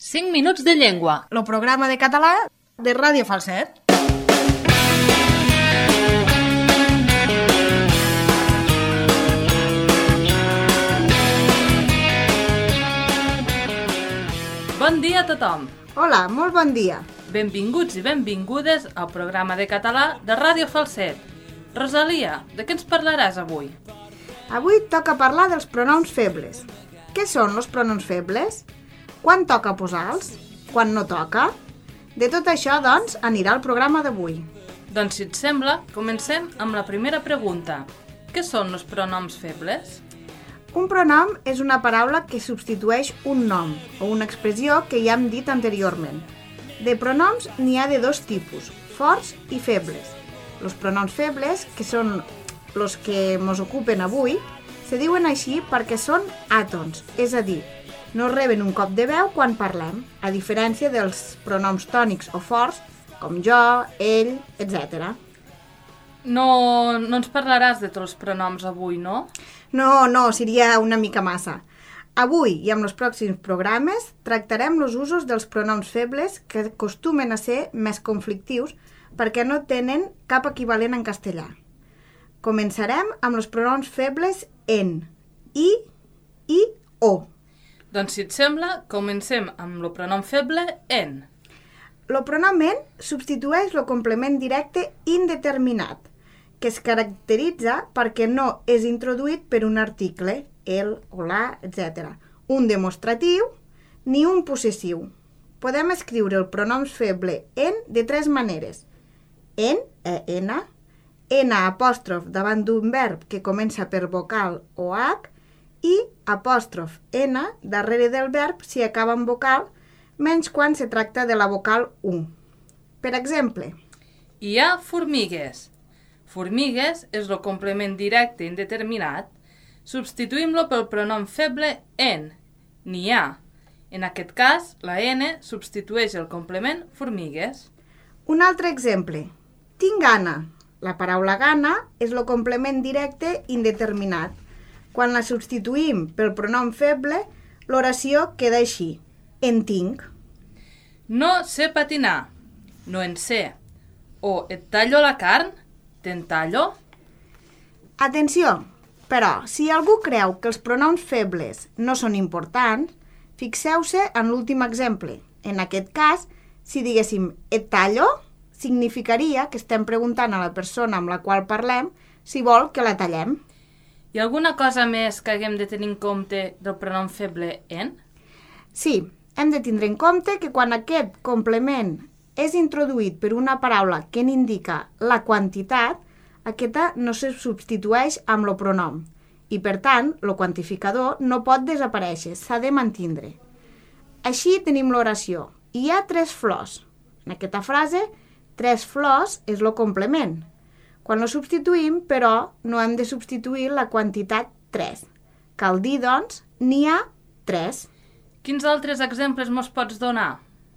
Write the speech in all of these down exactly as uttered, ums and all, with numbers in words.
cinc minuts de llengua. El programa de català de Ràdio Falset. Bon dia a tothom. Hola, molt bon dia. Benvinguts i benvingudes al programa de català de Ràdio Falset. Rosalia, de què ens parlaràs avui? Avui toca parlar dels pronoms febles. Què són els pronoms febles? Quan toca posar-los? Quan no toca? De tot això, doncs, anirà el programa d'avui. Doncs, si et sembla, comencem amb la primera pregunta. Què són els pronoms febles? Un pronom és una paraula que substitueix un nom o una expressió que ja hem dit anteriorment. De pronoms n'hi ha de dos tipus, forts i febles. Els pronoms febles, que són els que ens ocupen avui, se diuen així perquè són àtons, és a dir, no reben un cop de veu quan parlem, a diferència dels pronoms tònics o forts, com jo, ell, etcètera. No, no ens parlaràs de tots els pronoms avui, no? No, no, seria una mica massa. Avui i amb els pròxims programes tractarem els usos dels pronoms febles que acostumen a ser més conflictius perquè no tenen cap equivalent en castellà. Començarem amb els pronoms febles en, i, i, o. Doncs, si et sembla, comencem amb el pronom feble en. El pronom en substitueix el complement directe indeterminat, que es caracteritza perquè no és introduït per un article, el o la, etcètera, un demostratiu ni un possessiu. Podem escriure el pronom feble en de tres maneres. En, en, n apòstrof davant d'un verb que comença per vocal o h i apòstrof n darrere del verb si acaba en vocal, menys quan se tracta de la vocal u. Per exemple, hi ha formigues. Formigues és el complement directe indeterminat. Substituïm-lo pel pronom feble en. N'hi ha. En aquest cas, la n substitueix el complement formigues. Un altre exemple. Tinc gana. La paraula gana és el complement directe indeterminat. Quan la substituïm pel pronom feble, l'oració queda així. En tinc. No sé patinar. No en sé. O et tallo la carn. Te'n tallo? Atenció, però, si algú creu que els pronoms febles no són importants, fixeu-se en l'últim exemple. En aquest cas, si diguéssim et tallo, significaria que estem preguntant a la persona amb la qual parlem si vol que la tallem. Hi ha alguna cosa més que haguem de tenir en compte del pronom feble en? Sí, hem de tindre en compte que quan aquest complement és introduït per una paraula que n'indica la quantitat, aquesta no se substitueix amb el pronom i, per tant, el quantificador no pot desaparèixer, s'ha de mantindre. Així tenim l'oració. Hi ha tres flors. En aquesta frase, tres flors és el complement. Quan lo substituïm, però, no hem de substituir la quantitat tres. Cal dir, doncs, n'hi ha tres. Quins altres exemples mos pots donar?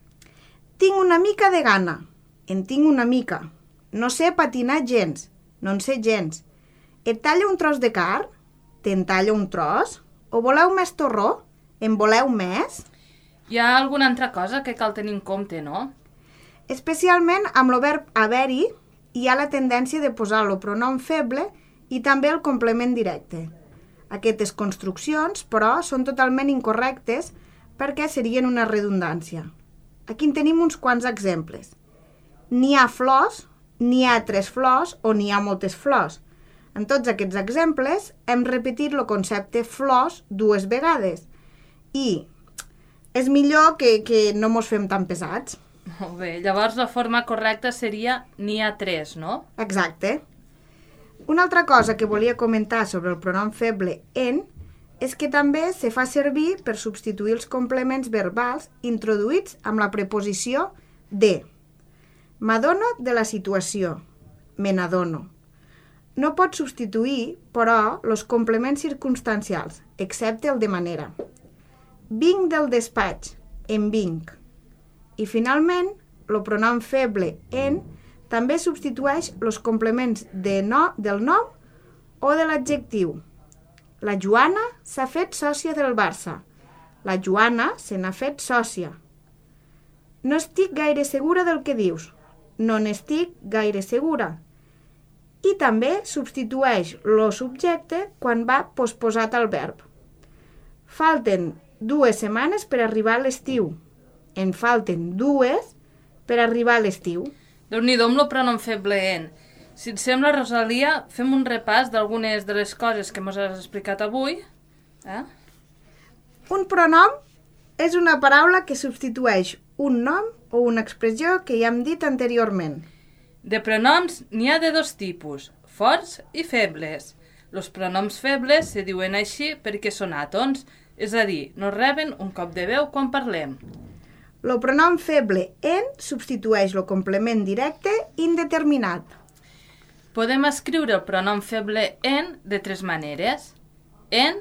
Tinc una mica de gana. En tinc una mica. No sé patinar gens. No en sé gens. Et tallo un tros de carn? Te'n tallo un tros? O voleu més torró? En voleu més? Hi ha alguna altra cosa que cal tenir en compte, no? Especialment amb el verb haver-hi hi ha la tendència de posar el pronom feble i també el complement directe. Aquestes construccions, però, són totalment incorrectes perquè serien una redundància. Aquí en tenim uns quants exemples. N'hi ha flors, n'hi ha tres flors o n'hi ha moltes flors. En tots aquests exemples hem repetit el concepte flors dues vegades i és millor que, que no mos fem tan pesats. Molt bé, llavors la forma correcta seria n'hi ha tres, no? Exacte. Una altra cosa que volia comentar sobre el pronom feble en és que també se fa servir per substituir els complements verbals introduïts amb la preposició de. M'adono de la situació. Me n'adono. No pot substituir, però, els complements circumstancials, excepte el de manera. Vinc del despatx. En vinc. I, finalment, el pronom feble en també substitueix els complements de no, del nom o de l'adjectiu. La Joana s'ha fet sòcia del Barça. La Joana se n'ha fet sòcia. No estic gaire segura del que dius. No n'estic gaire segura. I també substitueix lo subjecte quan va posposat al verb. Falten dues setmanes per arribar a l'estiu. En falten dues per arribar a l'estiu. Déu-n'hi-do amb el pronom feble en. Si et sembla, Rosalia, fem un repàs d'algunes de les coses que ens has explicat avui. Eh? Un pronom és una paraula que substitueix un nom o una expressió que ja hem dit anteriorment. De pronoms n'hi ha de dos tipus, forts i febles. Els pronoms febles se diuen així perquè són àtons, és a dir, no reben un cop de veu quan parlem. El pronom feble en substitueix el complement directe indeterminat. Podem escriure el pronom feble en de tres maneres. En,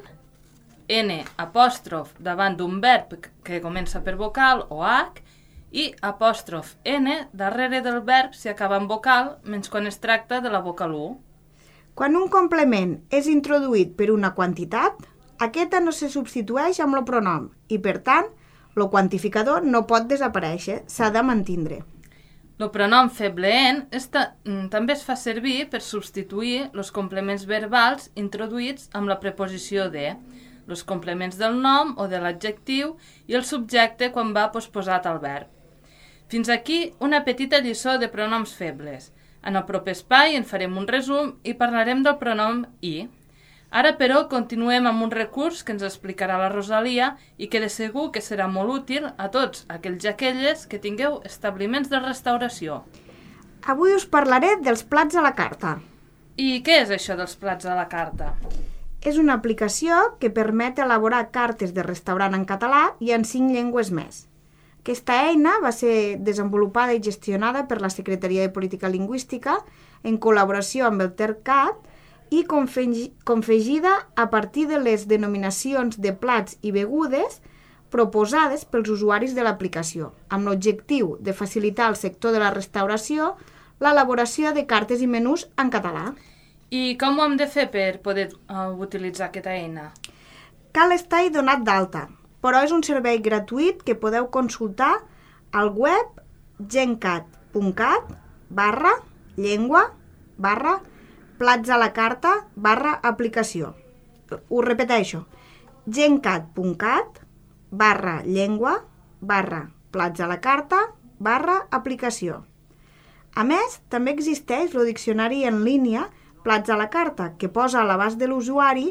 n apòstrof davant d'un verb que comença per vocal o h, i apòstrof n darrere del verb si acaba en vocal, menys quan es tracta de la vocal u. Quan un complement és introduït per una quantitat, aquesta no se substitueix amb el pronom i, per tant, el quantificador no pot desaparèixer, s'ha de mantindre. El pronom feble en esta, també es fa servir per substituir els complements verbals introduïts amb la preposició de, els complements del nom o de l'adjectiu i el subjecte quan va posposat al verb. Fins aquí una petita lliçó de pronoms febles. En el proper espai en farem un resum i parlarem del pronom i. Ara, però, continuem amb un recurs que ens explicarà la Rosalia i que de segur que serà molt útil a tots aquells i aquelles que tingueu establiments de restauració. Avui us parlaré dels plats a la carta. I què és això dels plats a la carta? És una aplicació que permet elaborar cartes de restaurant en català i en cinc llengües més. Aquesta eina va ser desenvolupada i gestionada per la Secretaria de Política Lingüística en col·laboració amb el Tercat i confegida a partir de les denominacions de plats i begudes proposades pels usuaris de l'aplicació, amb l'objectiu de facilitar al sector de la restauració l'elaboració de cartes i menús en català. I com ho hem de fer per poder uh, utilitzar aquesta eina? Cal estar-hi donat d'alta, però és un servei gratuït que podeu consultar al web gencat punt cat barra llengua barra plats a la carta barra aplicació. Ho repeteixo, gencat punt cat barra llengua barra plats a la carta barra aplicació. A més, també existeix el diccionari en línia Plats a la carta, que posa a l'abast de l'usuari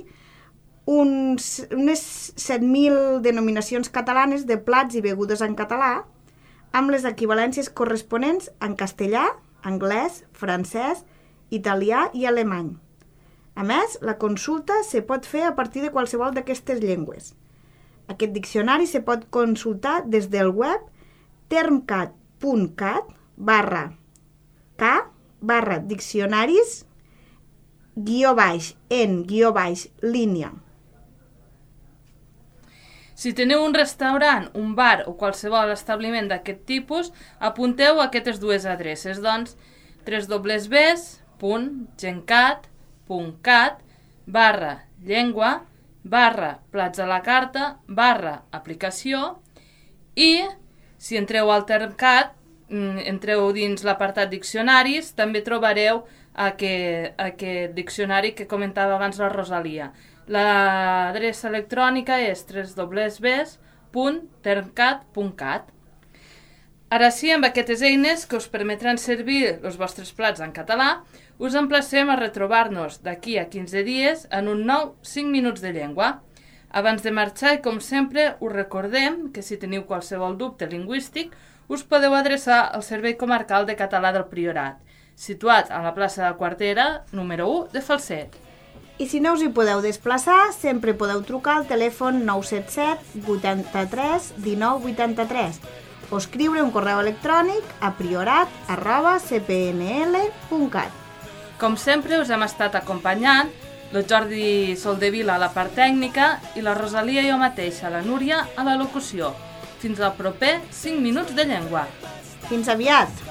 uns, unes set mil denominacions catalanes de plats i begudes en català, amb les equivalències corresponents en castellà, anglès, francès, italià i alemany. A més, la consulta se pot fer a partir de qualsevol d'aquestes llengües. Aquest diccionari se pot consultar des del web termcat punt cat barra k barra diccionaris guió baix en guió baix línia. Si teniu un restaurant, un bar o qualsevol establiment d'aquest tipus, apunteu aquestes dues adreces, doncs w w w punt gencat punt cat barra llengua barra plats a la carta barra aplicació i si entreu al Termcat, entreu dins l'apartat diccionaris, també trobareu aquest, aquest diccionari que comentava abans la Rosalia. L'adreça electrònica és w w w punt termcat punt cat. Ara sí, amb aquestes eines que us permetran servir els vostres plats en català, us emplacem a retrobar-nos d'aquí a quinze dies en un nou cinc minuts de llengua. Abans de marxar, i com sempre, us recordem que si teniu qualsevol dubte lingüístic, us podeu adreçar al Servei Comarcal de Català del Priorat, situat a la plaça de Quartera, número u de Falset. I si no us hi podeu desplaçar, sempre podeu trucar al telèfon nou set set vuitanta-tres dinou vuitanta-tres o escriure un correu electrònic a priorat arroba c p n l punt cat. Com sempre, us hem estat acompanyant el Jordi Soldevila a la part tècnica i la Rosalia i jo mateixa, la Núria, a la locució. Fins al proper cinc minuts de llengua. Fins aviat!